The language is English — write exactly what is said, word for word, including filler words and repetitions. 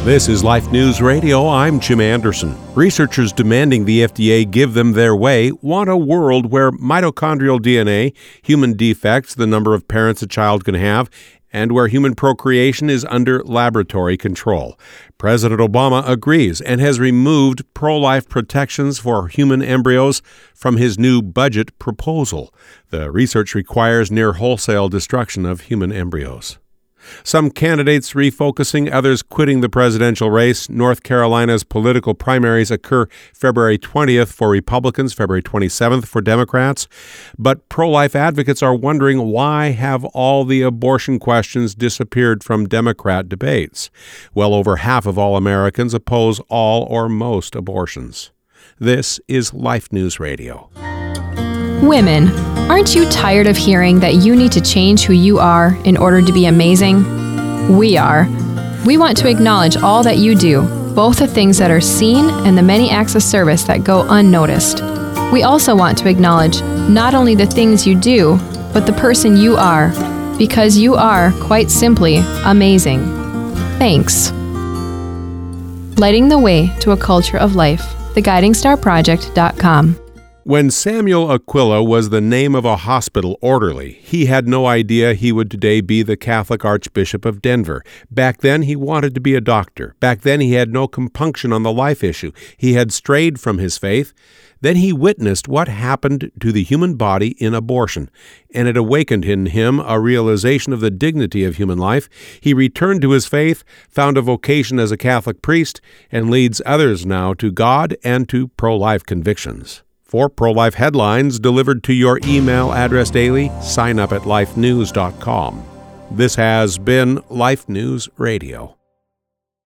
This is Life News Radio. I'm Jim Anderson. Researchers demanding the F D A give them their way want a world where mitochondrial D N A, human defects, the number of parents a child can have, and where human procreation is under laboratory control. President Obama agrees and has removed pro-life protections for human embryos from his new budget proposal. The research requires near wholesale destruction of human embryos. Some candidates refocusing, others quitting the presidential race. North Carolina's political primaries occur February twentieth for Republicans, February twenty-seventh for Democrats. But pro-life advocates are wondering, why have all the abortion questions disappeared from Democrat debates? Well, over half of all Americans oppose all or most abortions. This is Life News Radio. Women, aren't you tired of hearing that you need to change who you are in order to be amazing? We are. We want to acknowledge all that you do, both the things that are seen and the many acts of service that go unnoticed. We also want to acknowledge not only the things you do, but the person you are, because you are, quite simply, amazing. Thanks. Lighting the way to a culture of life. the guiding star project dot com. When Samuel Aquila was the name of a hospital orderly, he had no idea he would today be the Catholic Archbishop of Denver. Back then, he wanted to be a doctor. Back then, he had no compunction on the life issue. He had strayed from his faith. Then he witnessed what happened to the human body in abortion, and it awakened in him a realization of the dignity of human life. He returned to his faith, found a vocation as a Catholic priest, and leads others now to God and to pro-life convictions. For pro-life headlines delivered to your email address daily, sign up at life news dot com. This has been Life News Radio.